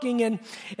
and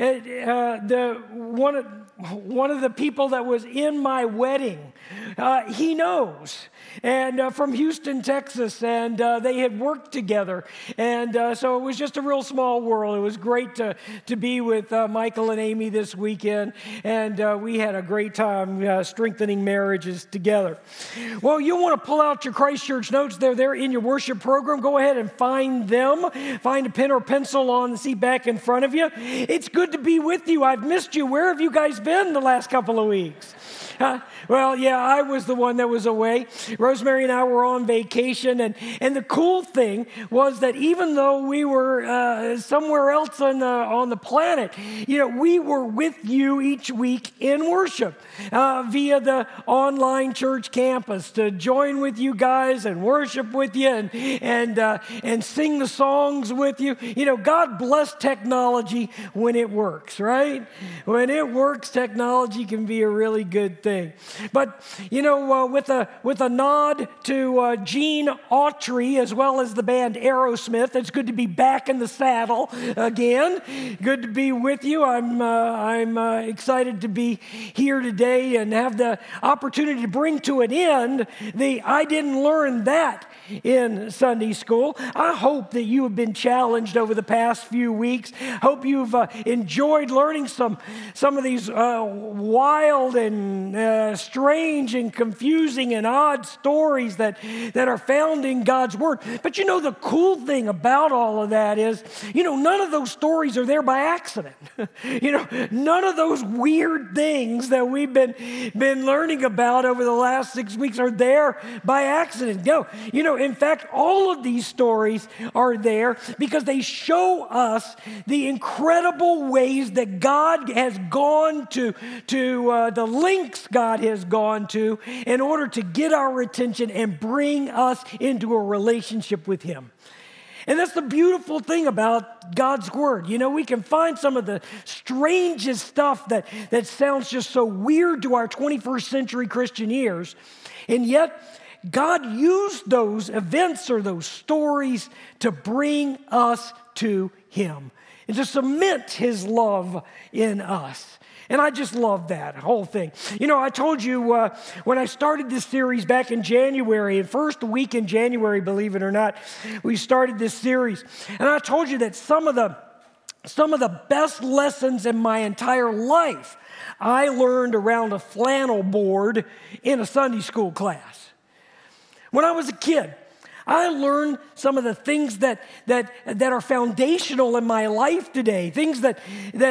one of the people that was in my wedding, he knows, and from Houston, Texas, and they had worked together, and so it was just a real small world. It was great to be with Michael and Amy this weekend, and we had a great time strengthening marriages together. Well, you want to pull out your Christ Church notes. They're there in your worship program. Go ahead and find them. Find a pen or pencil on the seat back in front of you. It's good to be with you. I've missed you. Where have you guys been the last couple of weeks? Well, yeah, I was the one that was away. Rosemary and I were on vacation, and the cool thing was that even though we were somewhere else on the planet, we were with you each week in worship via the online church campus to join with you guys and worship with you and sing the songs with you. God bless technology when it works, right? When it works, technology can be a really good thing. But, with a nod to Gene Autry as well as the band Aerosmith, it's good to be back in the saddle again. Good to be with you. I'm excited to be here today and have the opportunity to bring to an end the I didn't learn that in Sunday school. I hope that you have been challenged over the past few weeks. Hope you've enjoyed learning some of these wild and strange and confusing and odd stories that are found in God's Word. But the cool thing about all of that is, none of those stories are there by accident. None of those weird things that we've been learning about over the last 6 weeks are there by accident. No, in fact, all of these stories are there because they show us the incredible ways that God has gone to the lengths God has gone to in order to get our attention and bring us into a relationship with Him. And that's the beautiful thing about God's Word. We can find some of the strangest stuff that sounds just so weird to our 21st century Christian ears, and yet God used those events or those stories to bring us to Him and to cement His love in us. And I just love that whole thing. I told you when I started this series back in January, first week in January, believe it or not, we started this series. And I told you that some of the best lessons in my entire life I learned around a flannel board in a Sunday school class. When I was a kid, I learned some of the things that are foundational in my life today, things that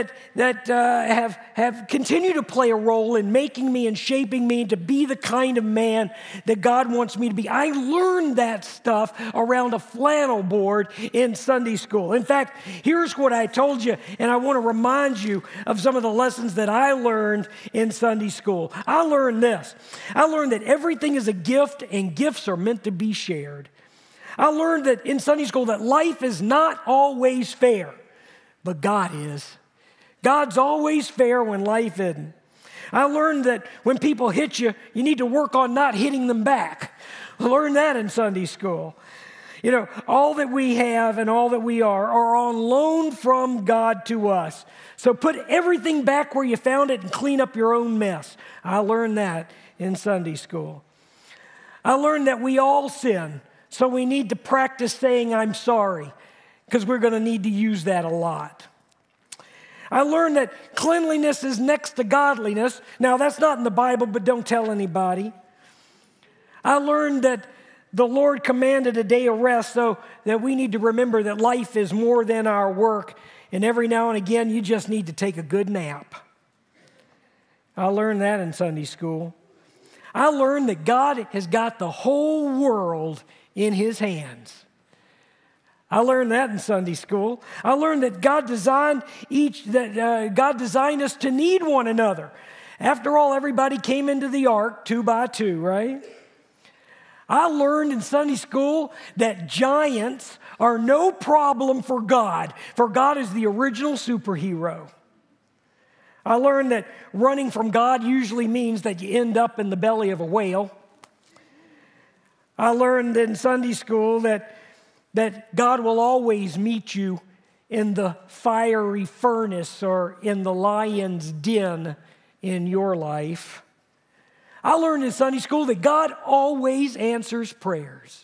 have continued to play a role in making me and shaping me to be the kind of man that God wants me to be. I learned that stuff around a flannel board in Sunday school. In fact, here's what I told you, and I want to remind you of some of the lessons that I learned in Sunday school. I learned this. I learned that everything is a gift and gifts are meant to be shared. I learned that in Sunday school that life is not always fair, but God is. God's always fair when life isn't. I learned that when people hit you, you need to work on not hitting them back. I learned that in Sunday school. All that we have and all that we are on loan from God to us. So put everything back where you found it and clean up your own mess. I learned that in Sunday school. I learned that we all sin. So we need to practice saying, I'm sorry, because we're going to need to use that a lot. I learned that cleanliness is next to godliness. Now, that's not in the Bible, but don't tell anybody. I learned that the Lord commanded a day of rest, so that we need to remember that life is more than our work, and every now and again, you just need to take a good nap. I learned that in Sunday school. I learned that God has got the whole world in His hands. I learned that in Sunday school. I learned that God designed us to need one another. After all, everybody came into the ark 2 by 2, right? I learned in Sunday school that giants are no problem for God is the original superhero. I learned that running from God usually means that you end up in the belly of a whale. I learned in Sunday school that God will always meet you in the fiery furnace or in the lion's den in your life. I learned in Sunday school that God always answers prayers.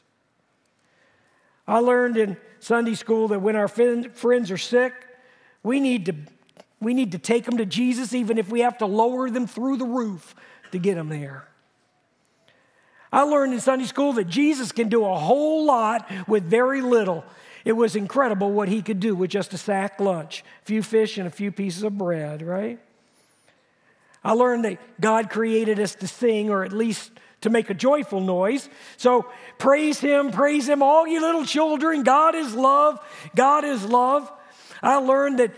I learned in Sunday school that when our friends are sick, we need to take them to Jesus, even if we have to lower them through the roof to get them there. I learned in Sunday school that Jesus can do a whole lot with very little. It was incredible what he could do with just a sack lunch, a few fish and a few pieces of bread, right? I learned that God created us to sing, or at least to make a joyful noise. So praise him, all you little children. God is love. God is love. I learned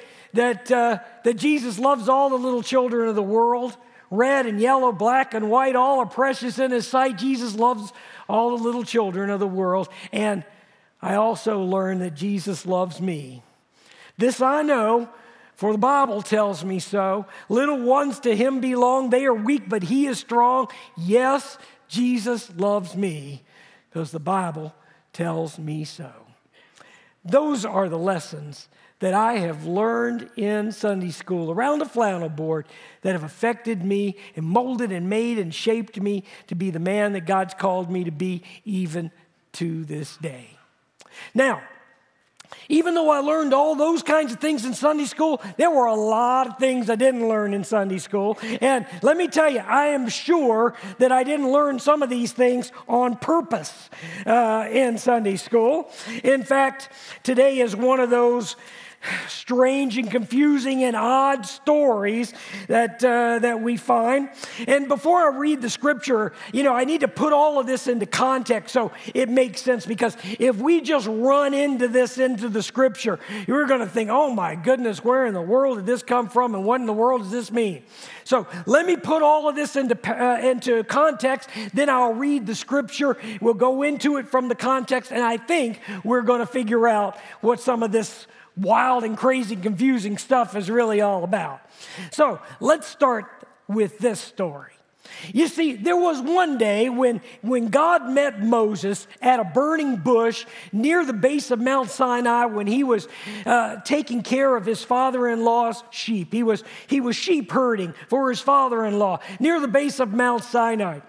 that Jesus loves all the little children of the world. Red and yellow, black and white, all are precious in his sight. Jesus loves all the little children of the world. And I also learned that Jesus loves me. This I know, for the Bible tells me so. Little ones to him belong. They are weak, but he is strong. Yes, Jesus loves me, because the Bible tells me so. Those are the lessons that I have learned in Sunday school around the flannel board that have affected me and molded and made and shaped me to be the man that God's called me to be even to this day. Now, even though I learned all those kinds of things in Sunday school, there were a lot of things I didn't learn in Sunday school. And let me tell you, I am sure that I didn't learn some of these things on purpose in Sunday school. In fact, today is one of those strange and confusing and odd stories that we find. And before I read the scripture, I need to put all of this into context so it makes sense, because if we just run into the scripture, you're going to think, oh my goodness, where in the world did this come from, and what in the world does this mean? So let me put all of this into context, then I'll read the scripture. We'll go into it from the context, and I think we're going to figure out what some of this wild and crazy, confusing stuff is really all about. So let's start with this story. You see, there was one day when God met Moses at a burning bush near the base of Mount Sinai when he was taking care of his father-in-law's sheep. He was sheep herding for his father-in-law near the base of Mount Sinai.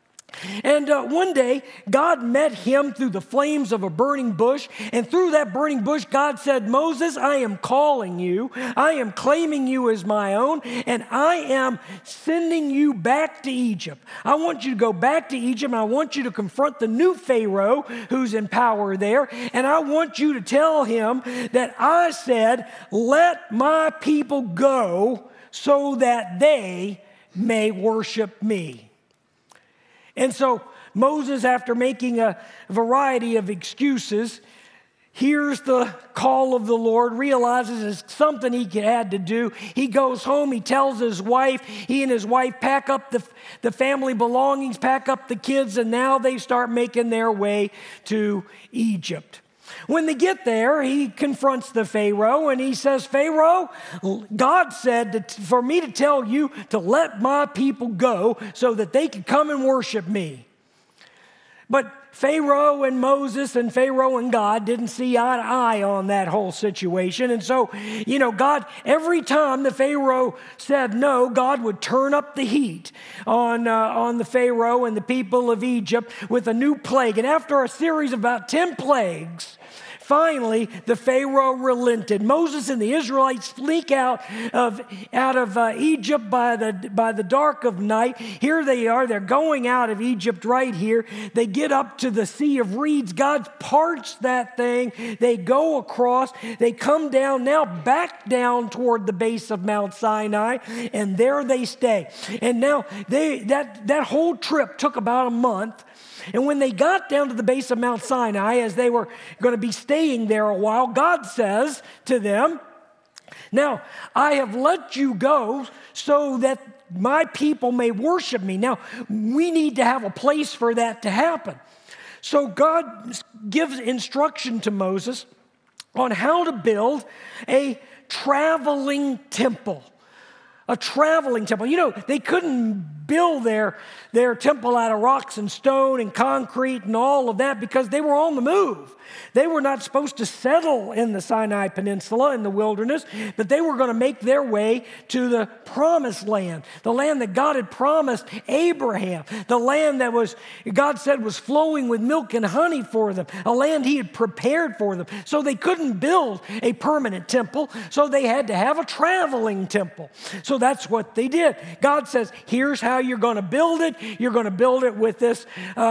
And one day, God met him through the flames of a burning bush. And through that burning bush, God said, Moses, I am calling you. I am claiming you as my own. And I am sending you back to Egypt. I want you to go back to Egypt. And I want you to confront the new Pharaoh who's in power there. And I want you to tell him that I said, let my people go so that they may worship me. And so Moses, after making a variety of excuses, hears the call of the Lord, realizes it's something he had to do. He goes home, he tells his wife, he and his wife pack up the family belongings, pack up the kids, and now they start making their way to Egypt. When they get there, he confronts the Pharaoh and he says, Pharaoh, God said for me to tell you to let my people go so that they can come and worship me. But Pharaoh and Moses and Pharaoh and God didn't see eye to eye on that whole situation. And so, God, every time the Pharaoh said no, God would turn up the heat on the Pharaoh and the people of Egypt with a new plague. And after a series of about 10 plagues, finally, the Pharaoh relented. Moses and the Israelites sneak out of Egypt by the dark of night. Here they are. They're going out of Egypt right here. They get up to the Sea of Reeds. God parts that thing. They go across. They come down, now back down toward the base of Mount Sinai, and there they stay. And now that whole trip took about a month. And when they got down to the base of Mount Sinai, as they were going to be staying there a while, God says to them, now, I have let you go so that my people may worship me. Now, we need to have a place for that to happen. So God gives instruction to Moses on how to build a traveling temple. A traveling temple. They couldn't build their temple out of rocks and stone and concrete and all of that because they were on the move. They were not supposed to settle in the Sinai Peninsula in the wilderness, but they were going to make their way to the promised land, the land that God had promised Abraham, the land that God said was flowing with milk and honey for them, a land he had prepared for them. So they couldn't build a permanent temple, so they had to have a traveling temple. So that's what they did. God says, here's how you're going to build it. You're going to build it with this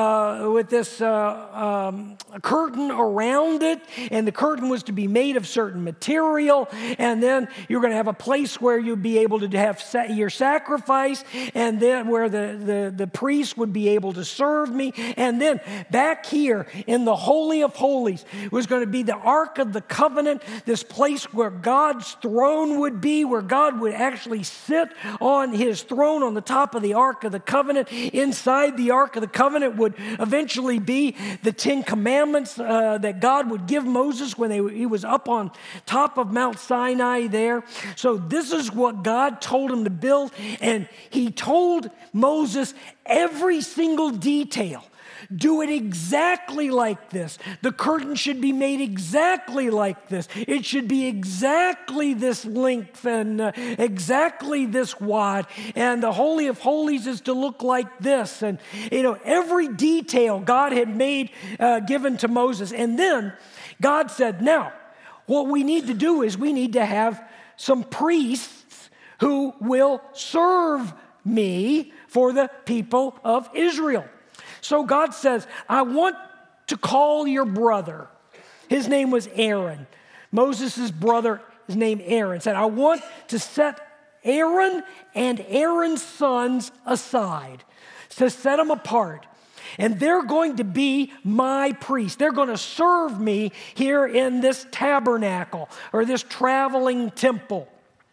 curtain around it, and the curtain was to be made of certain material, and then you're going to have a place where you'd be able to have your sacrifice, and then where the priest would be able to serve me, and then back here in the Holy of Holies was going to be the Ark of the Covenant, this place where God's throne would be, where God would actually sit on his throne on the top of the Ark of the Covenant. Inside the Ark of the Covenant would eventually be the 10 Commandments that God would give Moses when he was up on top of Mount Sinai there. So this is what God told him to build, and he told Moses every single detail. Do it exactly like this. The curtain should be made exactly like this. It should be exactly this length and exactly this wide. And the Holy of Holies is to look like this. And, every detail God had made given to Moses. And then God said, now, what we need to do is we need to have some priests who will serve me for the people of Israel. So God says, I want to call your brother. His name was Aaron. Moses' brother is named Aaron. Said, I want to set Aaron and Aaron's sons aside, to set them apart. And they're going to be my priests. They're going to serve me here in this tabernacle or this traveling temple.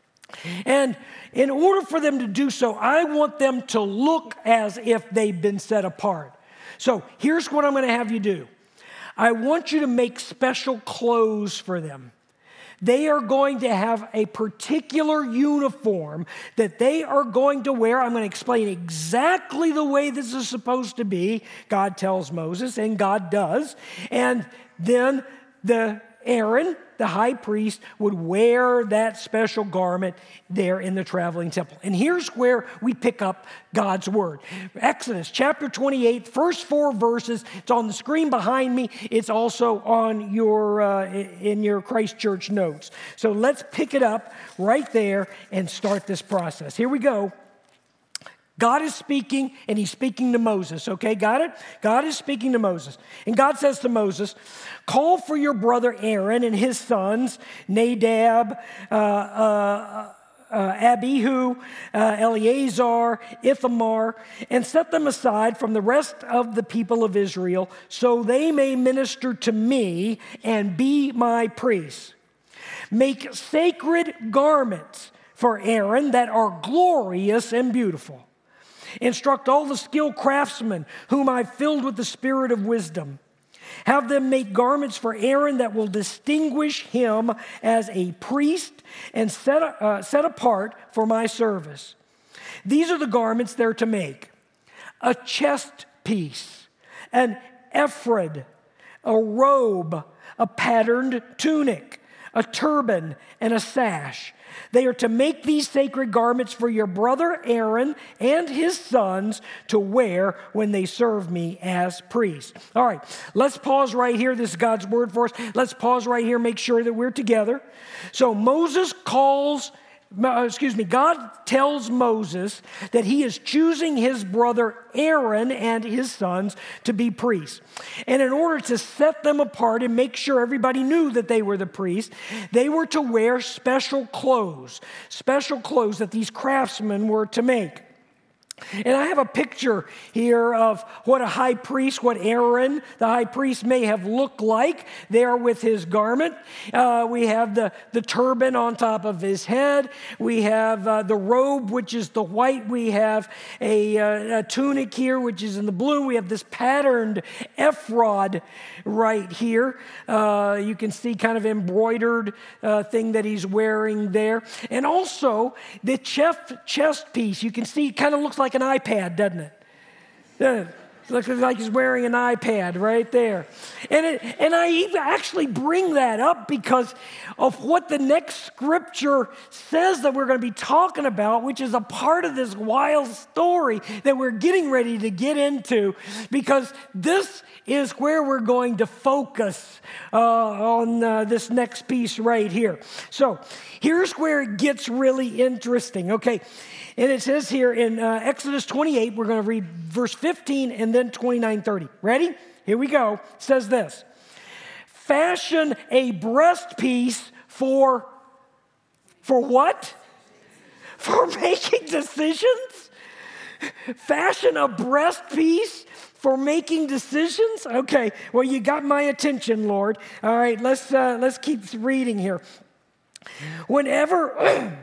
And in order for them to do so, I want them to look as if they've been set apart. So here's what I'm going to have you do. I want you to make special clothes for them. They are going to have a particular uniform that they are going to wear. I'm going to explain exactly the way this is supposed to be. God tells Moses, and God does. And then Aaron, the high priest, would wear that special garment there in the traveling temple. And here's where we pick up God's word. Exodus chapter 28, first 4 verses. It's on the screen behind me. It's also on in your Christ Church notes. So let's pick it up right there and start this process. Here we go. God is speaking, and he's speaking to Moses, okay? Got it? God is speaking to Moses. And God says to Moses, call for your brother Aaron and his sons, Nadab, Abihu, Eleazar, Ithamar, and set them aside from the rest of the people of Israel, so they may minister to me and be my priests. Make sacred garments for Aaron that are glorious and beautiful. Instruct all the skilled craftsmen whom I've filled with the spirit of wisdom. Have them make garments for Aaron that will distinguish him as a priest and set apart for my service. These are the garments they're to make: a chest piece, an ephod, a robe, a patterned tunic, a turban, and a sash. They are to make these sacred garments for your brother Aaron and his sons to wear when they serve me as priests. All right, let's pause right here. This is God's word for us. Let's pause right here, make sure that we're together. So God tells Moses that he is choosing his brother Aaron and his sons to be priests. And in order to set them apart and make sure everybody knew that they were the priests, they were to wear special clothes that these craftsmen were to make. And I have a picture here of what Aaron, the high priest, may have looked like there with his garment. We have the turban on top of his head. We have the robe, which is the white. We have a tunic here, which is in the blue. We have this patterned ephod right here. You can see kind of embroidered thing that he's wearing there. And also the chest piece, you can see, kind of looks like like an iPad, doesn't it? It looks like he's wearing an iPad right there. And I even actually bring that up because of what the next scripture says that we're going to be talking about, which is a part of this wild story that we're getting ready to get into, because this is where we're going to focus on this next piece right here. So here's where it gets really interesting. Okay, and it says here in Exodus 28, we're going to read verse 15 and then 29:30. Ready? Here we go. It says this: fashion a breastpiece for what? For making decisions? Fashion a breastpiece for making decisions? Okay, well, you got my attention, Lord. All right, let's keep reading here. Whenever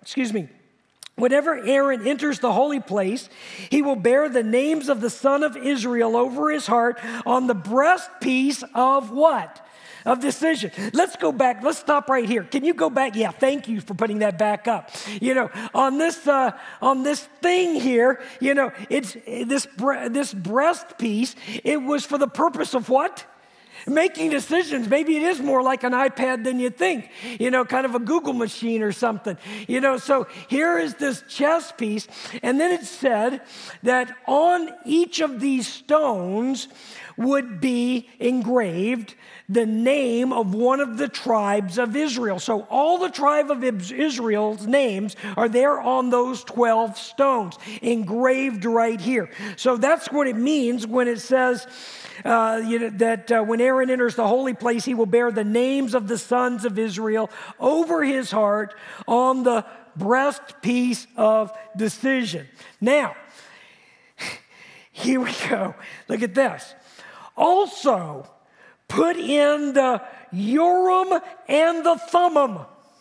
Aaron enters the holy place, he will bear the names of the son of Israel over his heart on the breastpiece of what? Of decision. Let's go back. Let's stop right here. Can you go back? Yeah, thank you for putting that back up. You know, on this thing here, you know, it's this breast piece. It was for the purpose of what? Making decisions. Maybe it is more like an iPad than you think, you know, kind of a Google machine or something, you know. So here is this chess piece, and then it said that on each of these stones would be engraved the name of one of the tribes of Israel. So all the tribe of Israel's names are there on those 12 stones, engraved right here. So that's what it means when it says, when Aaron enters the holy place, he will bear the names of the sons of Israel over his heart on the breastpiece of decision. Now, here we go. Look at this. Also, put in the Urim and the Thummim.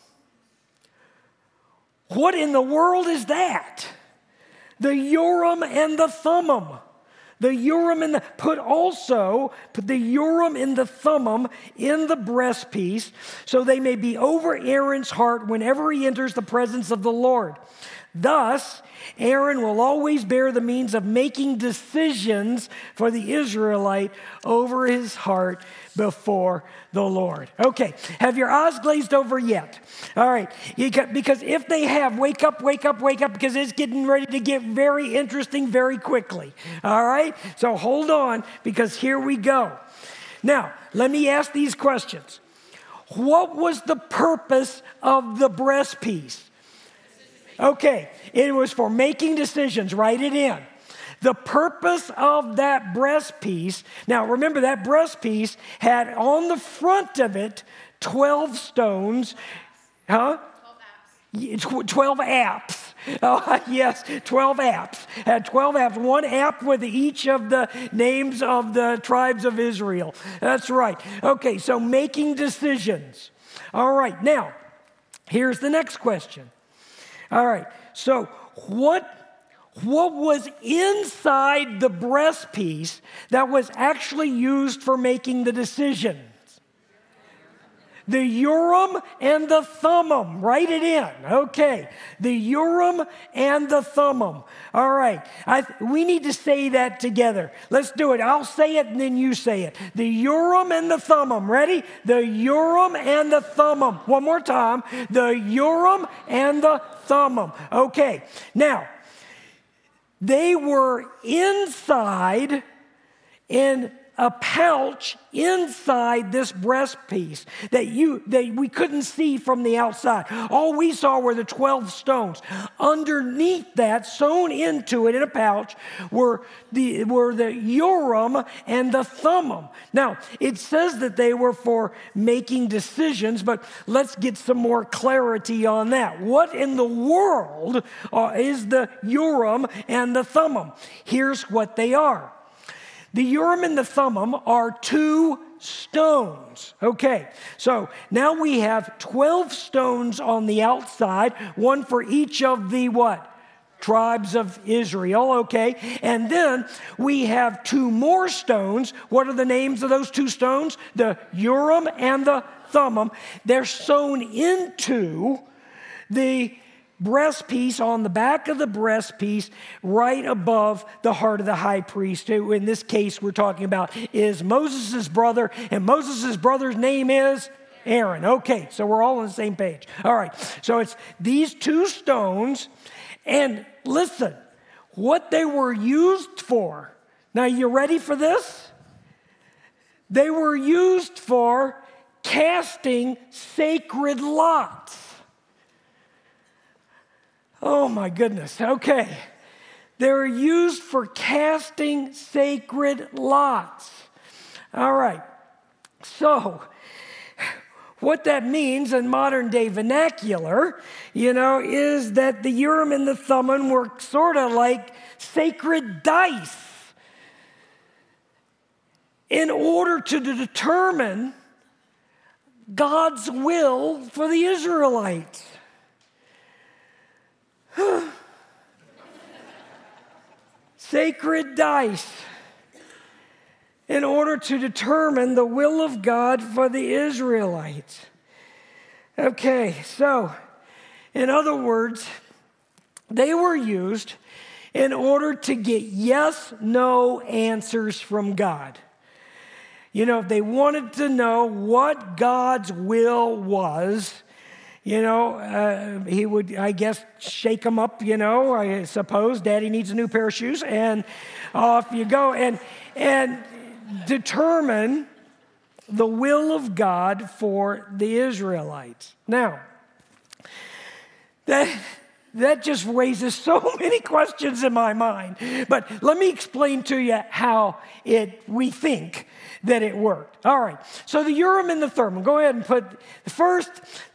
What in the world is that? The Urim and the Thummim. The Urim and put the Urim and the Thummim in the breastpiece, so they may be over Aaron's heart whenever he enters the presence of the Lord. Thus, Aaron will always bear the means of making decisions for the Israelite over his heart before the Lord. Okay, have your eyes glazed over yet? All right, because if they have, wake up, because it's getting ready to get very interesting very quickly. All right, so hold on, because here we go. Now, let me ask these questions. What was the purpose of the breastpiece? Okay, it was for making decisions. Write it in. The purpose of that breastpiece, now remember that breastpiece had on the front of it 12 stones. 12 apps. 12 apps. Oh, yes, 12 apps. Had 12 apps. One app with each of the names of the tribes of Israel. That's right. Okay, so making decisions. All right, now, here's the next question. All right, so what was inside the breastpiece that was actually used for making the decisions? The Urim and the Thummim. Write it in. Okay. The Urim and the Thummim. All right. We need to say that together. Let's do it. I'll say it and then you say it. The Urim and the Thummim. Ready? The Urim and the Thummim. One more time. The Urim and the Thummim. Okay. Now, they were inside in a pouch inside this breastpiece that we couldn't see from the outside. All we saw were the 12 stones. Underneath that, sewn into it in a pouch, were the Urim and the Thummim. Now, it says that they were for making decisions, but let's get some more clarity on that. What in the world is the Urim and the Thummim? Here's what they are. The Urim and the Thummim are two stones. Okay, so now we have 12 stones on the outside, one for each of the what? Tribes of Israel, okay? And then we have two more stones. What are the names of those two stones? The Urim and the Thummim. They're sewn into the breastpiece on the back of the breastpiece right above the heart of the high priest, who in this case we're talking about is Moses' brother, and Moses' brother's name is Aaron. Okay, so we're all on the same page. All right, so it's these two stones, and listen, what they were used for. Now, you ready for this? They were used for casting sacred lots. Oh my goodness, okay. They were used for casting sacred lots. All right, so what that means in modern day vernacular, is that the Urim and the Thummim were sort of like sacred dice in order to determine God's will for the Israelites. Sacred dice in order to determine the will of God for the Israelites. Okay, so in other words, they were used in order to get yes, no answers from God. If they wanted to know what God's will was, he would, I guess, shake them up, I suppose. Daddy needs a new pair of shoes, and off you go. And determine the will of God for the Israelites. Now, that just raises so many questions in my mind. But let me explain to you how we think that it worked. All right, so the Urim and the Thummim. Go ahead and put the first,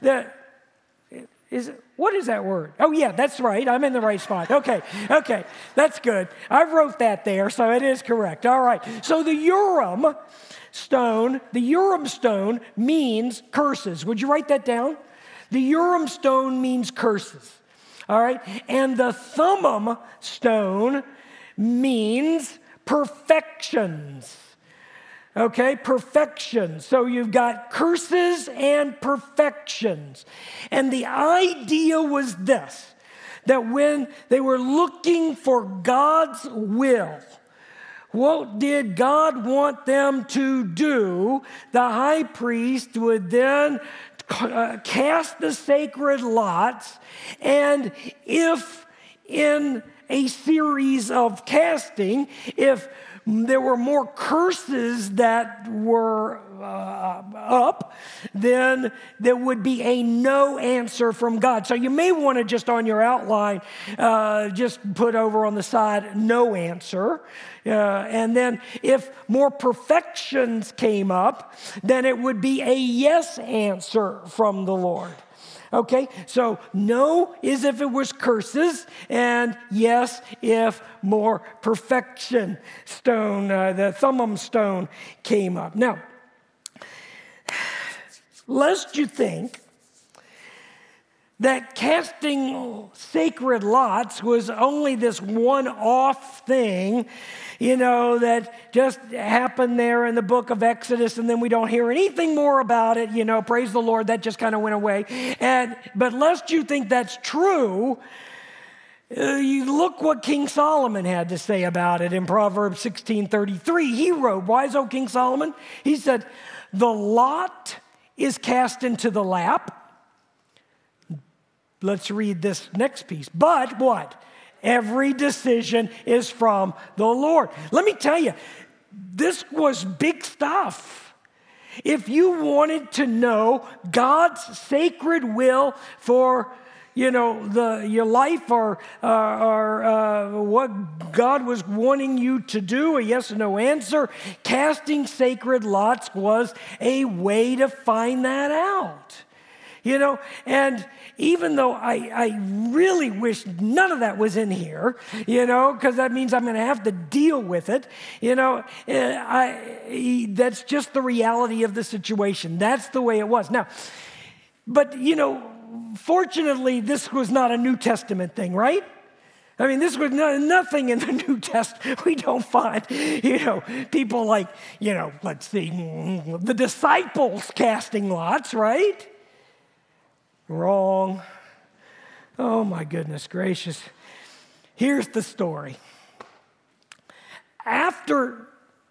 what is that word? Oh, yeah, that's right. I'm in the right spot. Okay, that's good. I wrote that there, so it is correct. All right, so the Urim stone means curses. Would you write that down? The Urim stone means curses. All right, and the Thummim stone means perfections. Okay, perfection. So you've got curses and perfections. And the idea was this, that when they were looking for God's will, what did God want them to do? The high priest would then cast the sacred lots, and if in a series of casting, if there were more curses that were up, then there would be a no answer from God. So you may want to just on your outline, just put over on the side, no answer. And then if more perfections came up, then it would be a yes answer from the Lord. Okay, so no is if it was curses, and yes if more perfection stone, the Thummim stone came up. Now, lest you think that casting sacred lots was only this one-off thing, that just happened there in the book of Exodus, and then we don't hear anything more about it, praise the Lord, that just kind of went away. But lest you think that's true, you look what King Solomon had to say about it in Proverbs 16:33. He wrote, wise old King Solomon, he said, the lot is cast into the lap. Let's read this next piece. But what? Every decision is from the Lord. Let me tell you, this was big stuff. If you wanted to know God's sacred will for your life or what God was wanting you to do, a yes or no answer, casting sacred lots was a way to find that out. And even though I really wish none of that was in here, because that means I'm going to have to deal with it, that's just the reality of the situation. That's the way it was. Now, but, fortunately, this was not a New Testament thing, right? I mean, this was nothing in the New Testament. We don't find, people like, let's see, the disciples casting lots, right? Wrong. Oh, my goodness gracious. Here's the story. After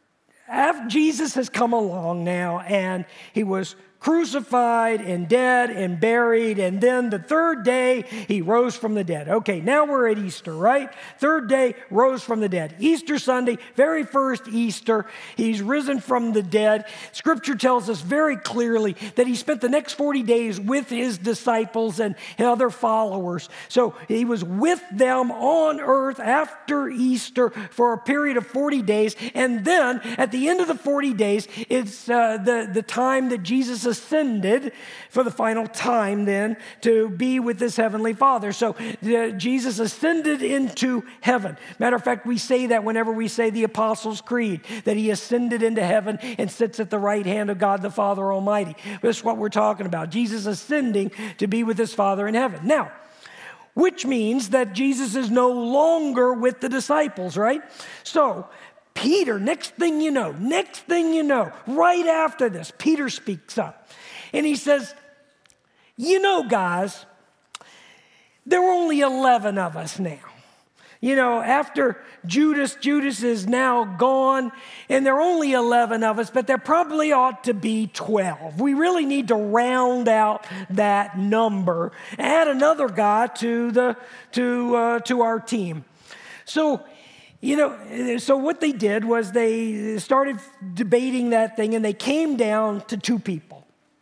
Jesus has come along now, and he was crucified and dead and buried, and then the third day he rose from the dead. Okay, now we're at Easter, right? Third day, rose from the dead. Easter Sunday, very first Easter, he's risen from the dead. Scripture tells us very clearly that he spent the next 40 days with his disciples and other followers. So he was with them on earth after Easter for a period of 40 days, and then at the end of the 40 days, it's the time that Jesus ascended for the final time then to be with his heavenly Father. So Jesus ascended into heaven. Matter of fact, we say that whenever we say the Apostles' Creed, that he ascended into heaven and sits at the right hand of God the Father Almighty. That's what we're talking about. Jesus ascending to be with his Father in heaven. Now, which means that Jesus is no longer with the disciples, right? So Peter, next thing you know, right after this, Peter speaks up. And he says, you know, guys, there were only 11 of us now. You know, after Judas is now gone, and there are only 11 of us, but there probably ought to be 12. We really need to round out that number, add another guy to our team. So, you know, so what they did was they started debating that thing, and they came down to two people.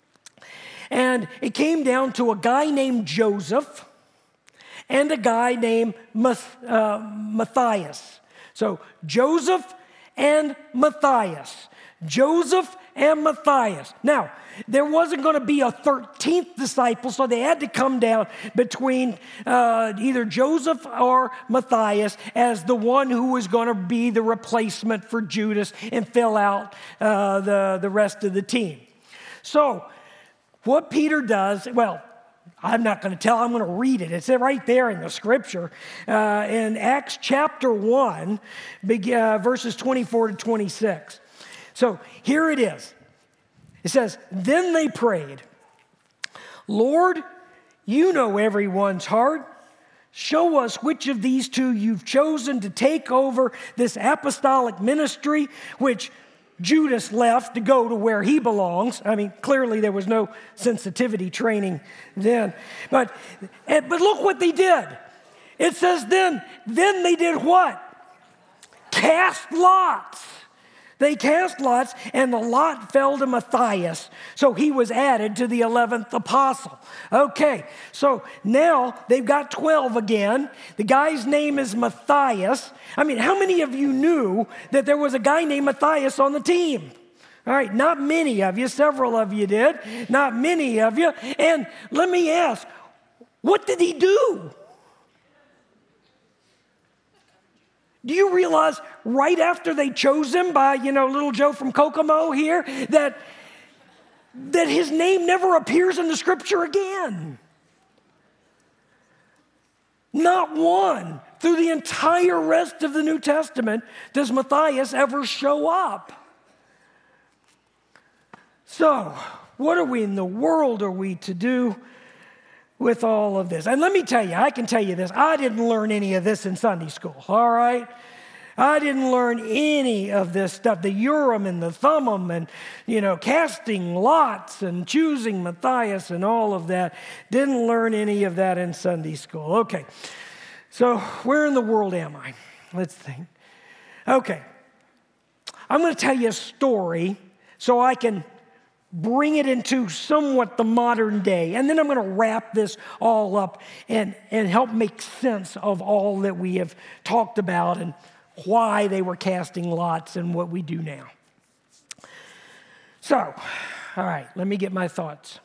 And it came down to a guy named Joseph and a guy named Matthias. So Joseph and Matthias. Joseph and Matthias. Now, there wasn't going to be a 13th disciple, so they had to come down between either Joseph or Matthias as the one who was going to be the replacement for Judas and fill out the rest of the team. So what Peter does, well, I'm not going to tell, I'm going to read it. It's right there in the scripture. In Acts chapter 1, verses 24 to 26. So here it is. It says, then they prayed, Lord, you know everyone's heart. Show us which of these two you've chosen to take over this apostolic ministry, which Judas left to go to where he belongs. I mean, clearly there was no sensitivity training then. But look what they did. It says then they did what? Cast lots. They cast lots, and the lot fell to Matthias. So he was added to the 11th apostle. Okay, so now they've got 12 again. The guy's name is Matthias. I mean, how many of you knew that there was a guy named Matthias on the team? All right, not many of you. Several of you did. Not many of you. And let me ask, what did he do? Do you realize right after they chose him by, little Joe from Kokomo here, that his name never appears in the scripture again? Not one. Through the entire rest of the New Testament does Matthias ever show up. So, what in the world are we to do with all of this? And let me tell you, I can tell you this, I didn't learn any of this in Sunday school, all right? I didn't learn any of this stuff, the Urim and the Thummim and, casting lots and choosing Matthias and all of that. Didn't learn any of that in Sunday school. Okay, so where in the world am I? Let's think. Okay, I'm going to tell you a story so I can bring it into somewhat the modern day. And then I'm going to wrap this all up and help make sense of all that we have talked about and why they were casting lots and what we do now. So, all right, let me get my thoughts.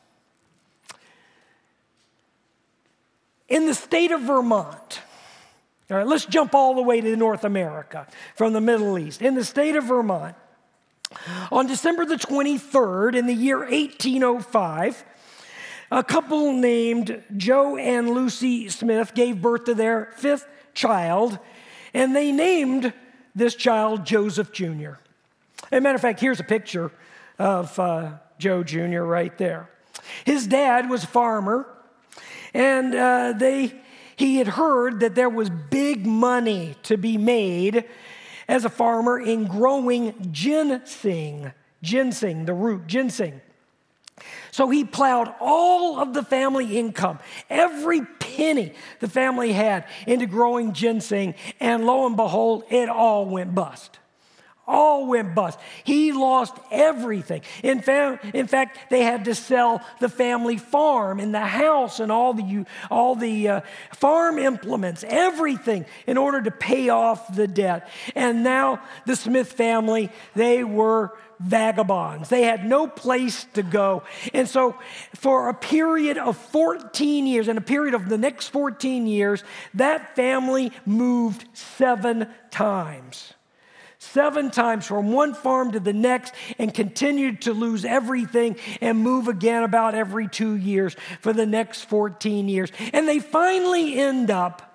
In the state of Vermont, all right, let's jump all the way to North America from the Middle East. In the state of Vermont, on December the 23rd, in the year 1805, a couple named Joe and Lucy Smith gave birth to their fifth child, and they named this child Joseph Jr. As a matter of fact, here's a picture of Joe Jr. right there. His dad was a farmer, and they he had heard that there was big money to be made as a farmer in growing ginseng, the root ginseng. So he plowed all of the family income, every penny the family had, into growing ginseng, and lo and behold, it all went bust. All went bust. He lost everything. In fact, they had to sell the family farm and the house and all the farm implements, everything, in order to pay off the debt. And now the Smith family, they were vagabonds. They had no place to go. And so for a period of 14 years, in a period of the next 14 years, that family moved 7 times. 7 times from one farm to the next, and continued to lose everything and move again about every 2 years for the next 14 years. And they finally end up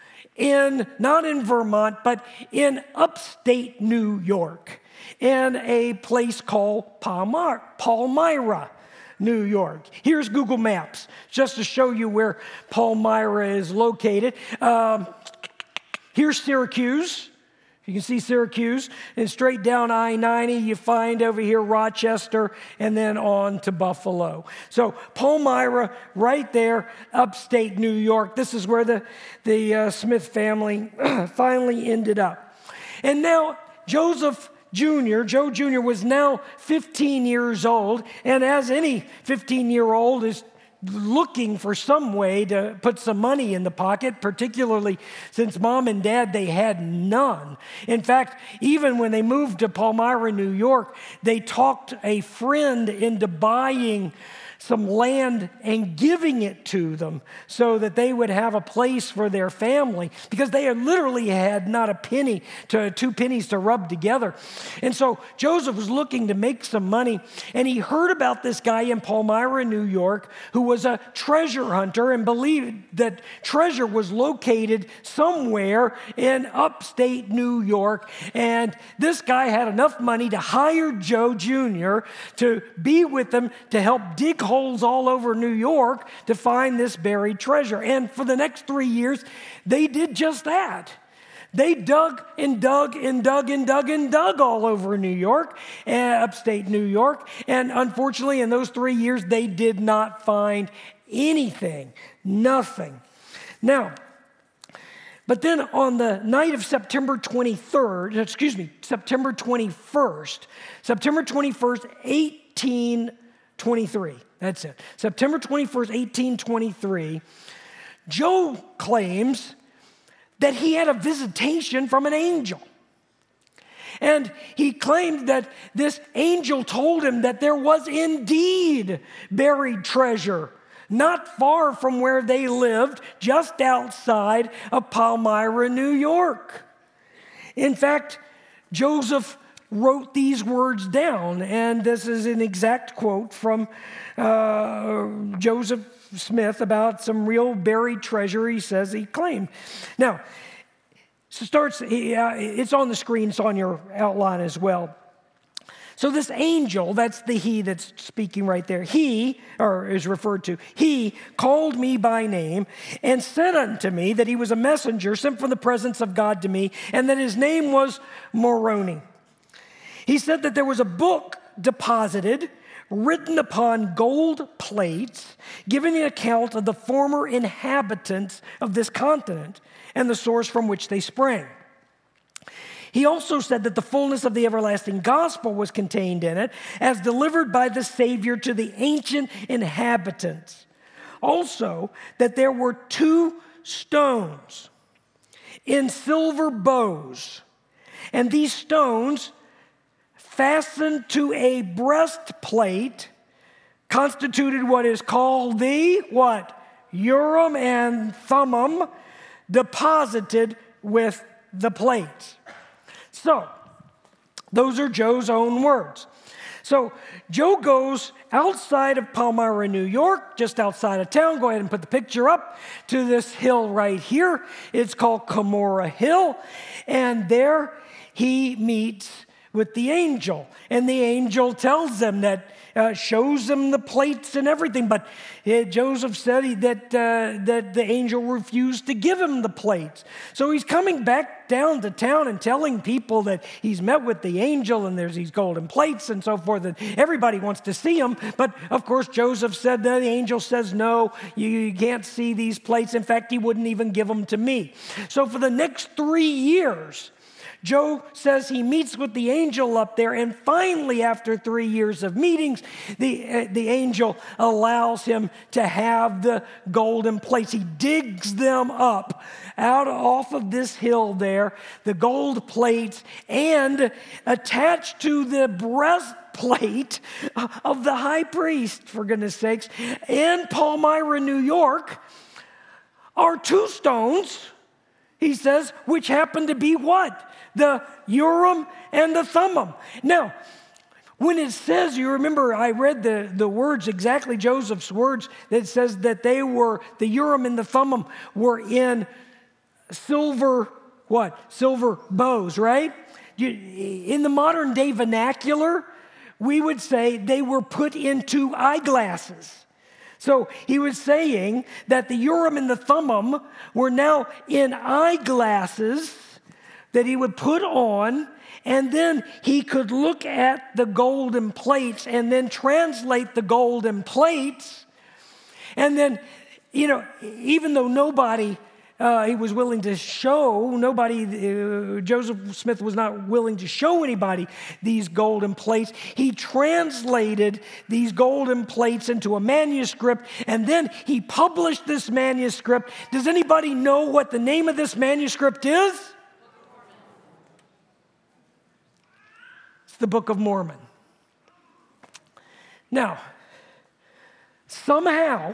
not in Vermont, but in upstate New York, in a place called Palmyra, New York. Here's Google Maps, just to show you where Palmyra is located. Here's Syracuse. You can see Syracuse, and straight down I-90, you find over here Rochester, and then on to Buffalo. So Palmyra, right there, upstate New York. This is where the Smith family finally ended up. And now Joe Jr. was now 15 years old, and as any 15-year-old is looking for some way to put some money in the pocket, particularly since mom and dad, they had none. In fact, even when they moved to Palmyra, New York, they talked a friend into buying some land and giving it to them so that they would have a place for their family, because they literally had not a penny to 2 pennies to rub together. And so Joseph was looking to make some money, and he heard about this guy in Palmyra, New York, who was a treasure hunter and believed that treasure was located somewhere in upstate New York. And this guy had enough money to hire Joe Jr. to be with them to help dig holes all over New York to find this buried treasure. And for the next 3 years, they did just that. They dug and dug and dug and dug and dug all over New York, upstate New York. And unfortunately, in those 3 years, they did not find anything, nothing. Now, but then on the night of September 21st, 1823. That's it. September 21st, 1823, Joe claims that he had a visitation from an angel. And he claimed that this angel told him that there was indeed buried treasure not far from where they lived, just outside of Palmyra, New York. In fact, Joseph wrote these words down, and this is an exact quote from Joseph Smith about some real buried treasure he says he claimed. Now, it's on the screen, it's on your outline as well. So this angel, that's the he that's speaking right there, he called me by name and said unto me that he was a messenger sent from the presence of God to me, and that his name was Moroni. He said that there was a book deposited, written upon gold plates, giving an account of the former inhabitants of this continent and the source from which they sprang. He also said that the fullness of the everlasting gospel was contained in it, as delivered by the Savior to the ancient inhabitants. Also, that there were 2 stones in silver bows, and these stones fastened to a breastplate constituted what is called the Urim and Thummim, deposited with the plates. So, those are Joe's own words. So, Joe goes outside of Palmyra, New York, just outside of town. Go ahead and put the picture up to this hill right here. It's called Cumorah Hill. And there he meets with the angel. And the angel tells them that, shows them the plates and everything. But Joseph said that the angel refused to give him the plates. So he's coming back down to town and telling people that he's met with the angel and there's these golden plates and so forth. And everybody wants to see them. But of course, Joseph said that the angel says, no, you can't see these plates. In fact, he wouldn't even give them to me. So for the next 3 years, Joe says he meets with the angel up there, and finally, after 3 years of meetings, the angel allows him to have the golden plates. He digs them up out off of this hill there, the gold plates, and attached to the breastplate of the high priest, for goodness sakes, in Palmyra, New York, are 2 stones, he says, which happen to be what? The Urim and the Thummim. Now, when it says, you remember I read the words, exactly Joseph's words, that says that they were, the Urim and the Thummim were in silver, what? Silver bows, right? In the modern day vernacular, we would say they were put into eyeglasses. So he was saying that the Urim and the Thummim were now in eyeglasses that he would put on, and then he could look at the golden plates and then translate the golden plates. And then, even though nobody he was willing to show, Joseph Smith was not willing to show anybody these golden plates. He translated these golden plates into a manuscript, and then he published this manuscript. Does anybody know what the name of this manuscript is? It's the Book of Mormon. Now, somehow,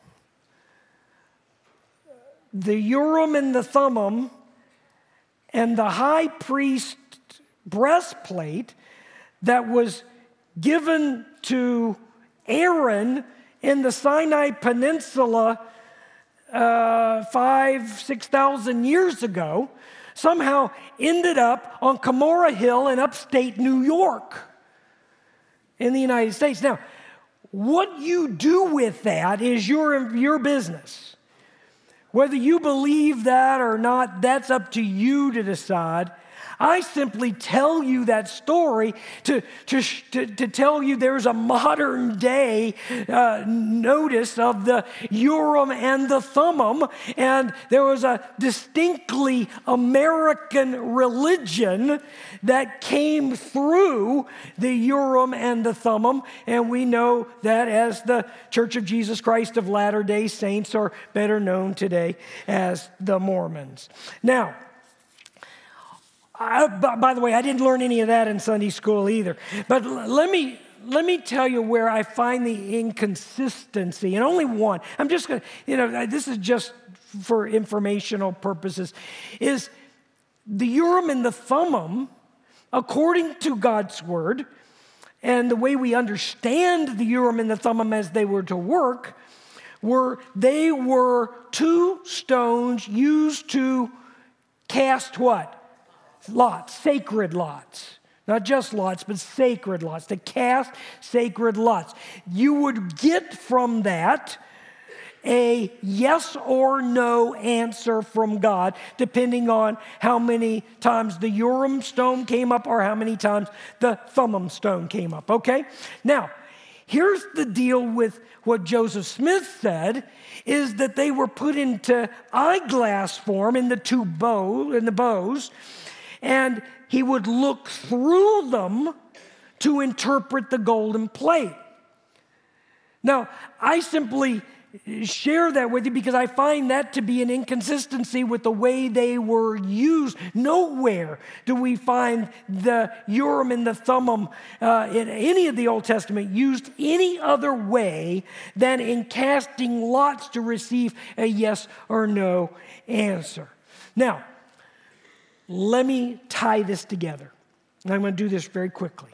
the Urim and the Thummim and the high priest breastplate that was given to Aaron in the Sinai Peninsula 6,000 years ago somehow ended up on Cumorah Hill in upstate New York in the United States. Now, what you do with that is your business. Whether you believe that or not, that's up to you to decide. I simply tell you that story to tell you there's a modern day notice of the Urim and the Thummim, and there was a distinctly American religion that came through the Urim and the Thummim, and we know that as the Church of Jesus Christ of Latter-day Saints, or better known today as the Mormons. Now, by the way, I didn't learn any of that in Sunday school either. But let me tell you where I find the inconsistency, and only one. I'm just going to, this is just for informational purposes, is the Urim and the Thummim, according to God's Word, and the way we understand the Urim and the Thummim as they were to work, they were 2 stones used to cast what? Lots, sacred lots. Not just lots, but sacred lots. To cast sacred lots. You would get from that a yes or no answer from God, depending on how many times the Urim stone came up or how many times the Thummim stone came up, okay? Now, here's the deal with what Joseph Smith said, is that they were put into eyeglass form in the 2 bows, and he would look through them to interpret the golden plate. Now, I simply share that with you because I find that to be an inconsistency with the way they were used. Nowhere do we find the Urim and the Thummim in any of the Old Testament used any other way than in casting lots to receive a yes or no answer. Now, let me tie this together. And I'm going to do this very quickly.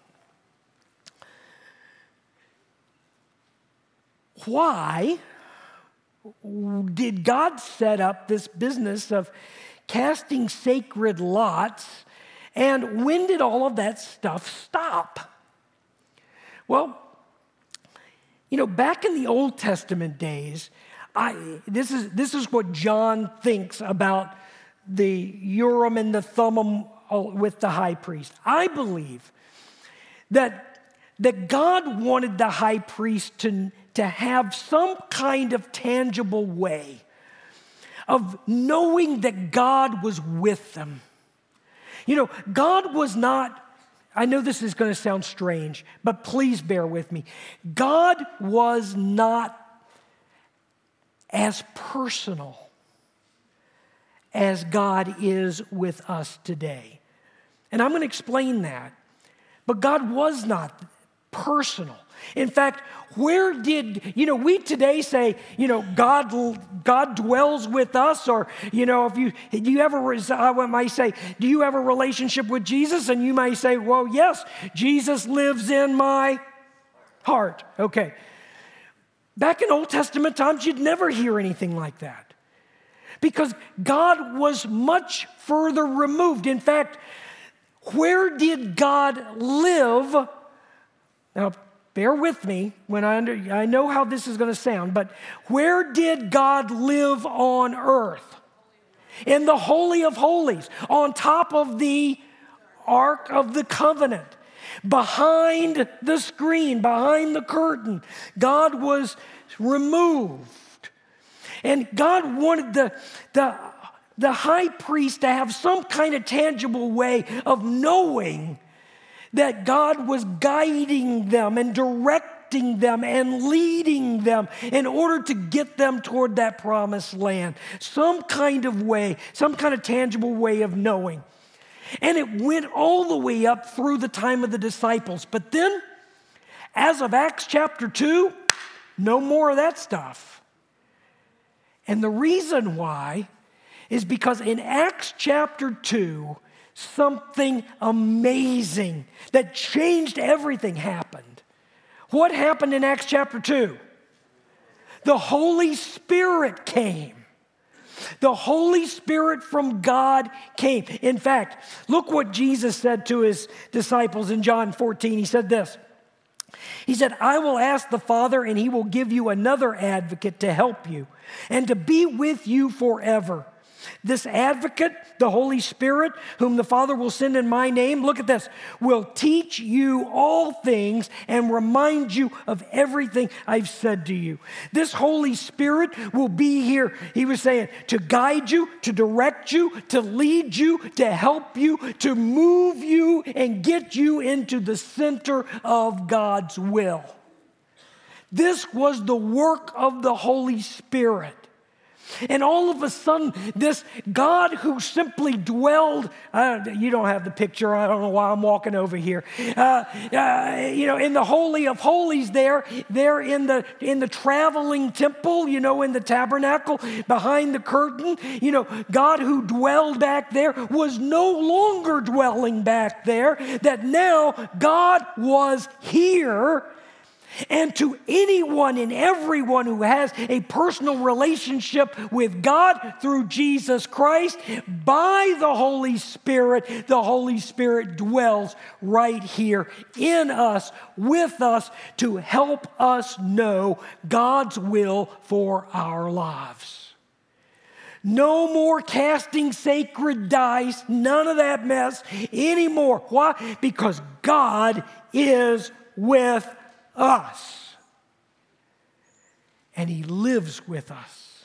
Why did God set up this business of casting sacred lots And when did all of that stuff stop? Well, back in the Old Testament days, this is what John thinks about the Urim and the Thummim with the high priest. I believe that God wanted the high priest to have some kind of tangible way of knowing that God was with them. God was not, I know this is going to sound strange, but please bear with me. God was not as personal as God is with us today. And I'm going to explain that. But God was not personal. In fact, where did, we today say, God dwells with us, or, I might say, do you have a relationship with Jesus? And you might say, well, yes, Jesus lives in my heart. Okay. Back in Old Testament times, you'd never hear anything like that because God was much further removed. In fact, where did God live? Now, bear with me when I know how this is going to sound, but where did God live on earth? In the Holy of Holies, on top of the Ark of the Covenant. Behind the screen, behind the curtain, God was removed. And God wanted the high priest to have some kind of tangible way of knowing that God was guiding them and directing them and leading them in order to get them toward that promised land. Some kind of way, some kind of tangible way of knowing. And it went all the way up through the time of the disciples. But then, as of Acts chapter 2, no more of that stuff. And the reason why is because in Acts chapter 2, something amazing that changed everything happened. What happened in Acts chapter 2? The Holy Spirit came. The Holy Spirit from God came. In fact, look what Jesus said to his disciples in John 14. He said this. He said, I will ask the Father, and he will give you another advocate to help you and to be with you forever. This advocate, the Holy Spirit, whom the Father will send in my name, look at this, will teach you all things and remind you of everything I've said to you. This Holy Spirit will be here, he was saying, to guide you, to direct you, to lead you, to help you, to move you and get you into the center of God's will. This was the work of the Holy Spirit. And all of a sudden, this God who simply dwelled, you don't have the picture, I don't know why I'm walking over here. In the Holy of Holies there in the traveling temple, in the tabernacle, behind the curtain, God who dwelled back there was no longer dwelling back there, that now God was here. And to anyone and everyone who has a personal relationship with God through Jesus Christ, by the Holy Spirit dwells right here in us, with us, to help us know God's will for our lives. No more casting sacred dice, none of that mess anymore. Why? Because God is with us. And he lives with us.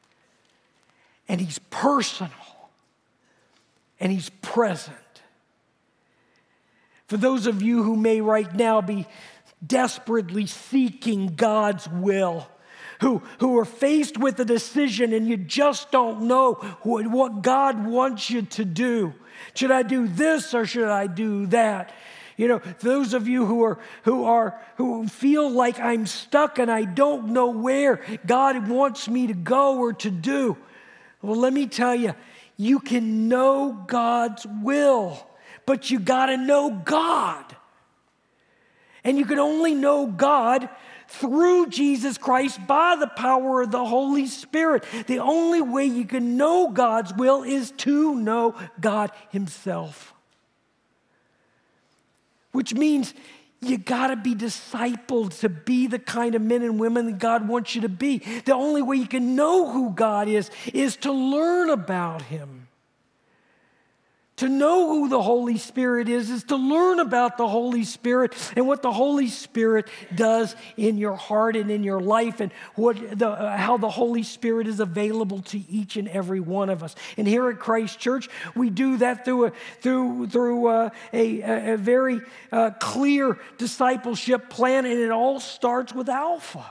And he's personal. And he's present. For those of you who may right now be desperately seeking God's will, who are faced with a decision and you just don't know what God wants you to do. Should I do this or should I do that? Those of you who feel like I'm stuck and I don't know where God wants me to go or to do. Well, let me tell you, you can know God's will, but you got to know God. And you can only know God through Jesus Christ by the power of the Holy Spirit. The only way you can know God's will is to know God himself. which means you got to be discipled to be the kind of men and women that God wants you to be. The only way you can know who God is to learn about Him. To know who the Holy Spirit is to learn about the Holy Spirit and what the Holy Spirit does in your heart and in your life, and how the Holy Spirit is available to each and every one of us. And here at Christ Church, we do that through a very clear discipleship plan, and it all starts with Alpha.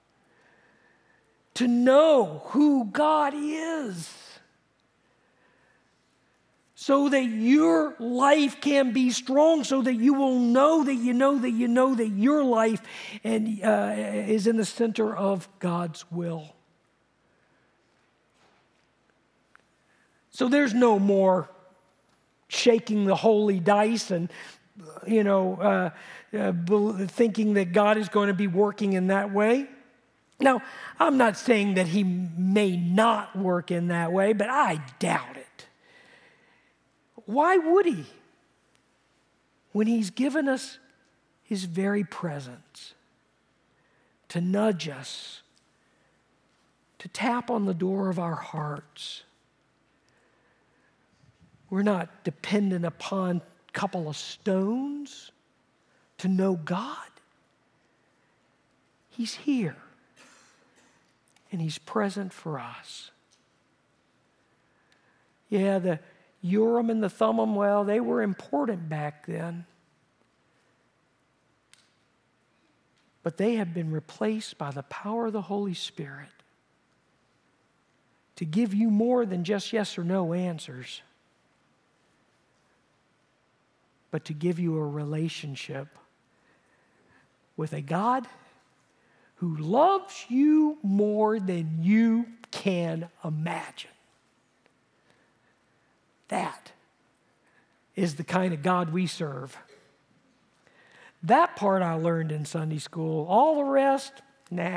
To know who God is, so that your life can be strong, so that you will know that you know that you know that your life is in the center of God's will. So there's no more shaking the holy dice and, thinking that God is going to be working in that way. Now, I'm not saying that He may not work in that way, but I doubt it. Why would He? When He's given us His very presence to nudge us, to tap on the door of our hearts. We're not dependent upon a couple of stones to know God. He's here, and He's present for us. Yeah, the Urim and the Thummim, well, they were important back then. But they have been replaced by the power of the Holy Spirit to give you more than just yes or no answers, but to give you a relationship with a God who loves you more than you can imagine. That is the kind of God we serve. That part I learned in Sunday school. All the rest, nah.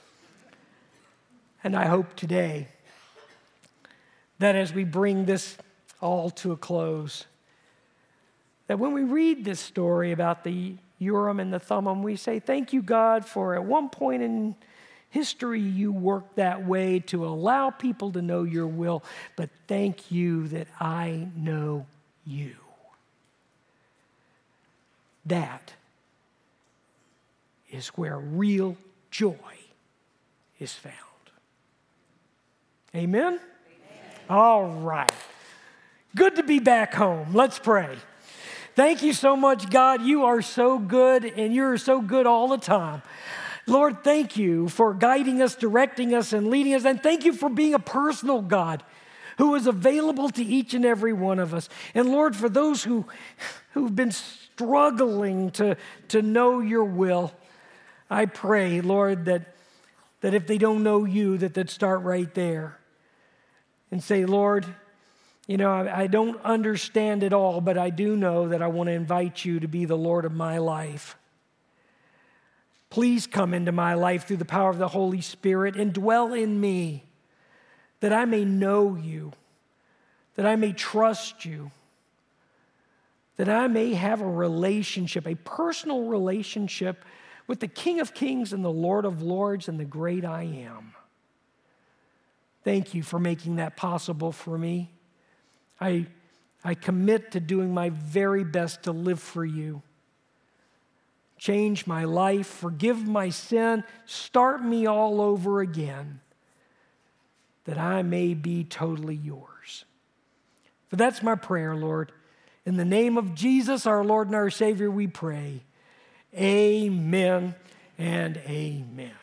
And I hope today that as we bring this all to a close, that when we read this story about the Urim and the Thummim, we say, thank you, God, for at one point in history, you worked that way to allow people to know your will, but thank you that I know you. That is where real joy is found. Amen? Amen. All right. Good to be back home. Let's pray. Thank you so much, God. You are so good, and you're so good all the time. Lord, thank you for guiding us, directing us, and leading us. And thank you for being a personal God who is available to each and every one of us. And Lord, for those who've been struggling to know your will, I pray, Lord, that if they don't know you, that they'd start right there and say, Lord, I don't understand it all, but I do know that I want to invite you to be the Lord of my life. Please come into my life through the power of the Holy Spirit and dwell in me, that I may know you, that I may trust you, that I may have a relationship, a personal relationship with the King of Kings and the Lord of Lords and the great I am. Thank you for making that possible for me. I commit to doing my very best to live for you. Change my life, forgive my sin, start me all over again, that I may be totally yours. For that's my prayer, Lord. In the name of Jesus, our Lord and our Savior, we pray. Amen and amen.